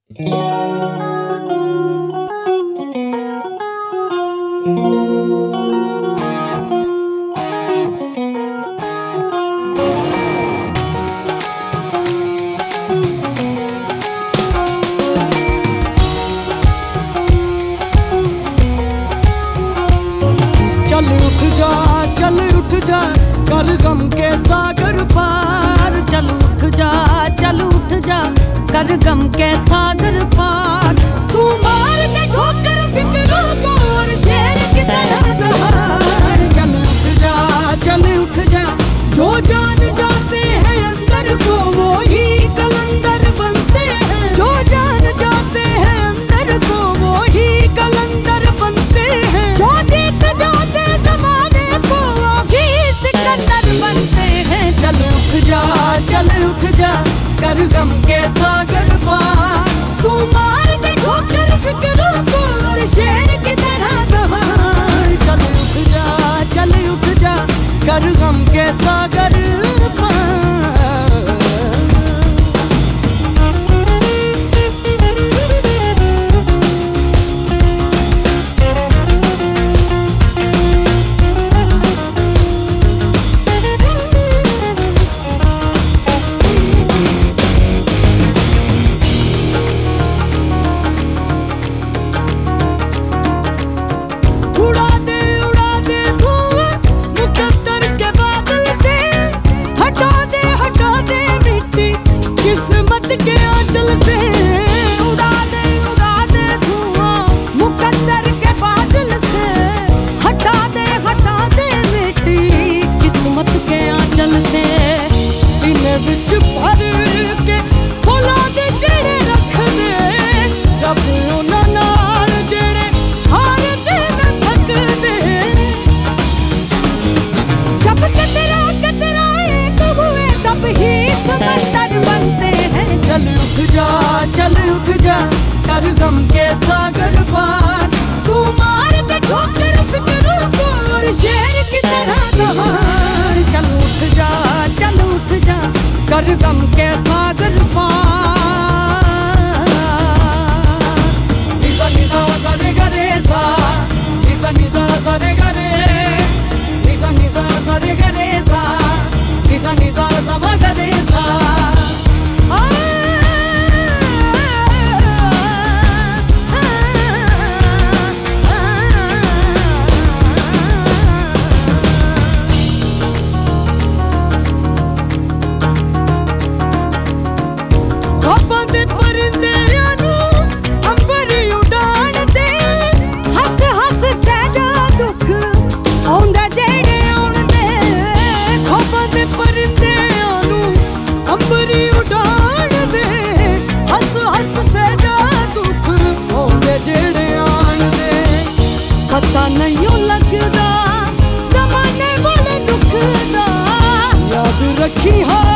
चल उठ जा कर गम के सागर पार। चल उठ जा कर गम के सागर पार। तू मार दे ठोकर फिक्रों को और शेर की तरह दहाड़। चल उठ जा जो जान जाते हैं अंदर को वो ही कलंदर बनते हैं। जो जान जाते हैं अंदर को वो ही कलंदर बनते हैं। जो जीत जाते जमाने को वो भी सिकंदर बनते हैं। चल उठ जा कर गम के सागर पार। तू मार दे ठोकर फिक्रों को और शेर की तरह दहाड़। चल उठ जा कर गम के सागर पार। किस्मत के आंचल से उड़ा दे धुआं मुकद्दर के बादल से। हटा दे मिट्टी किस्मत के आंचल से। सीने विच भर के फुला दे जेड़े रख दे। रब उन्हां नाल जेड़े हार के न थक दे। जब कतरा एक हुए तब ही समंदर बनते हैं। चल उठ जा कर गम के सागर पार। तू मार दे ठोकर फिक्रों को और शेर की तरह दहाड़। चल उठ जा कर गम के सागर पार। निसा निसा सा रे गा रे सा। निसा निसा सा रे गा रे। निसा निसा सा रे गा रे सा। निसा निसा सा मा गा रे सा। पता नहीं लगदा ज़माने वाले दुख दा। याद रखी